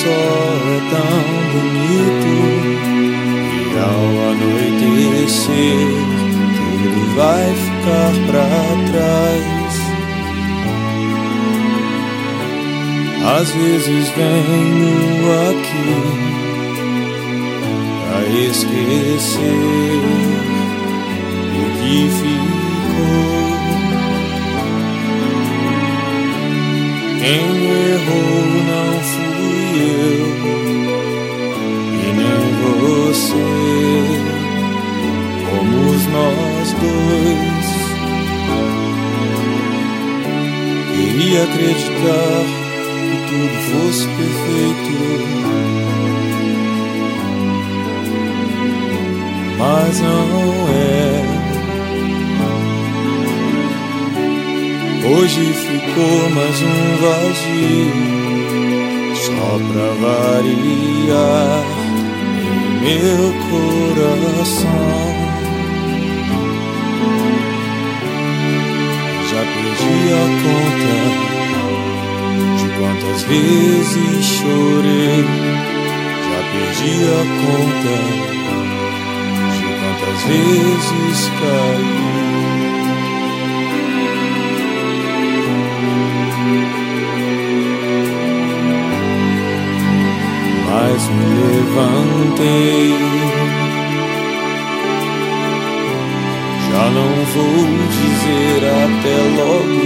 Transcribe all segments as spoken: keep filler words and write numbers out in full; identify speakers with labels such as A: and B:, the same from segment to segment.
A: sol é tão bonito, e ao anoitecer tudo vai ficar pra trás. Às vezes venho aqui pra esquecer o que ficou. Quem errou não fui eu e nem você, fomos nós dois. Queria acreditar que tudo fosse perfeito, mas não é. Hoje ficou mais um vazio, só pra variar em meu coração. Já perdi a conta de quantas vezes chorei, já perdi a conta de quantas vezes caí. Mas me levantei, já não vou dizer até logo.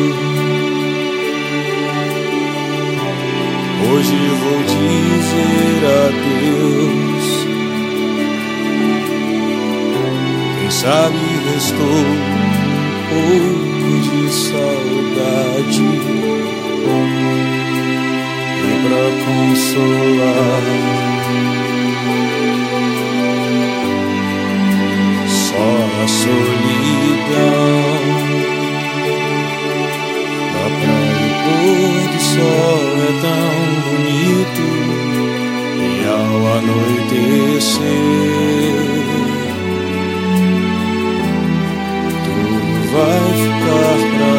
A: Hoje vou dizer adeus. Quem sabe restou um pouco de saudade, e pra consolar só a solidão. Da praia o pôr do sol é tão bonito, e ao anoitecer tudo vai ficar pra